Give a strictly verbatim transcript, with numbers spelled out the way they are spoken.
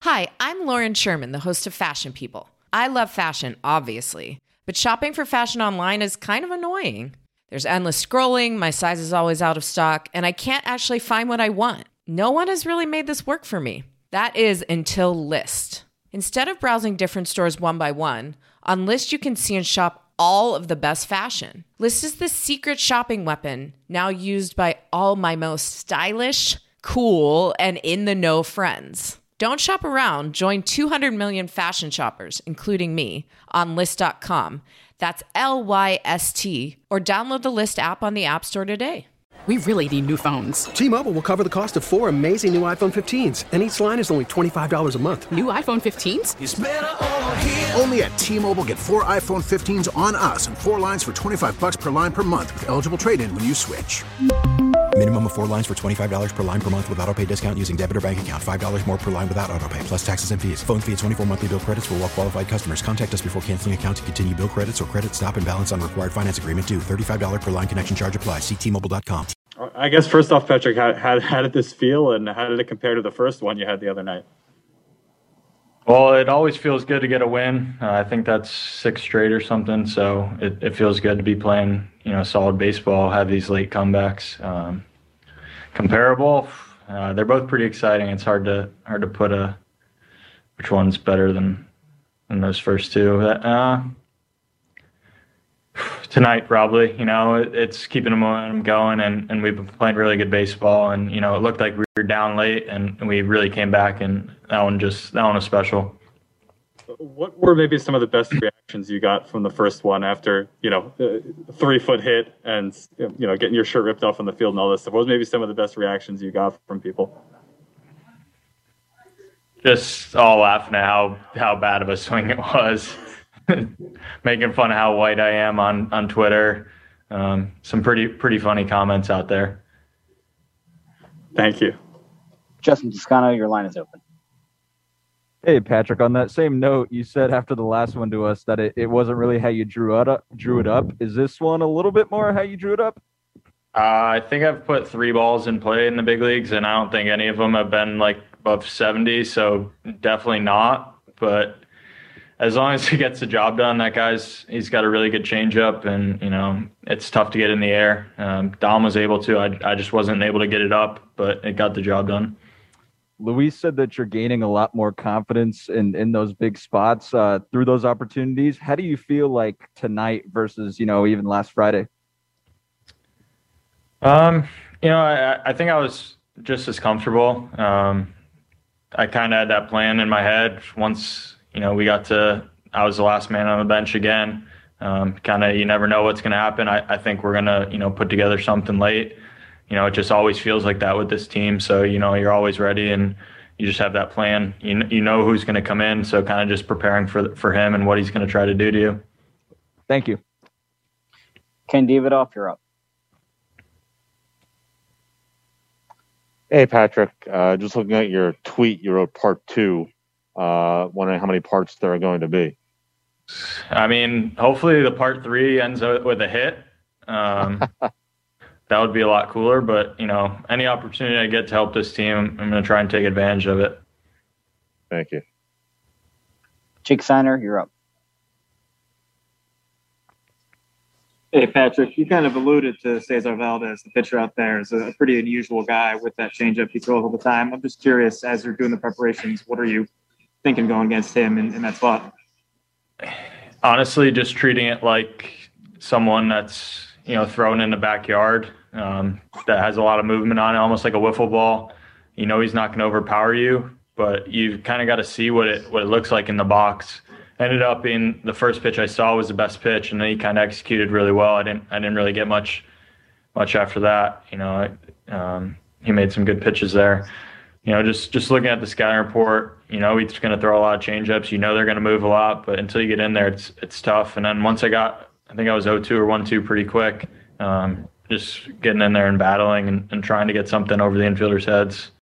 Hi, I'm Lauren Sherman, the host of Fashion People. I love fashion, obviously, but shopping for fashion online is kind of annoying. There's endless scrolling, my size is always out of stock, and I can't actually find what I want. No one has really made this work for me. That is until Lyst. Instead of browsing different stores one by one, on Lyst you can see and shop all of the best fashion. Lyst is the secret shopping weapon, now used by all my most stylish, cool, and in-the-know friends. Don't shop around. Join two hundred million fashion shoppers, including me, on Lyst dot com. That's L Y S T. Or download the Lyst app on the App Store today. We really need new phones. T-Mobile will cover the cost of four amazing new iPhone fifteens, and each line is only twenty-five dollars a month. New iPhone fifteens? It's better over here. Only at T-Mobile, get four iPhone fifteens on us and four lines for twenty-five bucks per line per month with eligible trade-in when you switch. Minimum of four lines for twenty-five dollars per line per month with autopay discount using debit or bank account. five dollars more per line without autopay, plus taxes and fees. Phone fee at twenty-four monthly bill credits for well-qualified customers. Contact us before canceling account to continue bill credits or credit stop and balance on required finance agreement due. thirty-five dollars per line connection charge applies. See T Mobile dot com. I guess first off, Patrick, how, how, how did this feel and how did it compare to the first one you had the other night? Well, it always feels good to get a win. Uh, I think that's six straight or something. So it, it feels good to be playing, you know, solid baseball, have these late comebacks. Um, comparable, uh, they're both pretty exciting. It's hard to hard to put a which one's better than than those first two. Uh, tonight, probably. You know, it, it's keeping the momentum going, and, and we've been playing really good baseball. And you know, it looked like we were down late, and, and we really came back. And that one just that one was special. What were maybe some of the best reactions you got from the first one after, you know, a three foot hit and, you know, getting your shirt ripped off on the field and all this stuff? What was maybe some of the best reactions you got from people? Just all laughing at how, how bad of a swing it was, making fun of how white I am on, on Twitter. Um, some pretty, pretty funny comments out there. Thank you. Justin Toscano, your line is open. Hey, Patrick, on that same note, you said after the last one to us that it, it wasn't really how you drew it up. Drew it up. Is this one a little bit more how you drew it up? Uh, I think I've put three balls in play in the big leagues, and I don't think any of them have been like above seventy, so definitely not. But as long as he gets the job done, that guy's he's got a really good changeup, and you know it's tough to get in the air. Um, Dom was able to. I, I just wasn't able to get it up, but it got the job done. Luis said that you're gaining a lot more confidence in, in those big spots uh, through those opportunities. How do you feel like tonight versus, you know, even last Friday? Um, you know, I, I think I was just as comfortable. Um, I kind of had that plan in my head once, you know, we got to, I was the last man on the bench again. Um, kind of, you never know what's going to happen. I, I think we're going to, you know, put together something late. You know, it just always feels like that with this team. So, you know, you're always ready and you just have that plan. You, you know who's going to come in. So kind of just preparing for for him and what he's going to try to do to you. Thank you. Ken Davidoff, you're up. Hey, Patrick. Uh, just looking at your tweet, you wrote part two. Uh, wondering how many parts there are going to be. I mean, hopefully the part three ends with a hit. Um That would be a lot cooler, but, you know, any opportunity I get to help this team, I'm going to try and take advantage of it. Thank you. Jake Seiner, you're up. Hey, Patrick, you kind of alluded to Cesar Valdez, the pitcher out there, is a pretty unusual guy with that changeup he throws all the time. I'm just curious, as you're doing the preparations, what are you thinking going against him in, in that spot? Honestly, just treating it like someone that's, you know, thrown in the backyard. Um, that has a lot of movement on it, almost like a wiffle ball. You know he's not going to overpower you, but you've kind of got to see what it what it looks like in the box. Ended up being the first pitch I saw was the best pitch, and then he kind of executed really well. I didn't I didn't really get much much after that. You know, I, um, he made some good pitches there. You know, just just looking at the scouting report, you know he's going to throw a lot of changeups. You know they're going to move a lot, but until you get in there, it's it's tough. And then once I got, I think I was oh two or one two pretty quick. Um, just getting in there and battling and, and trying to get something over the infielders' heads.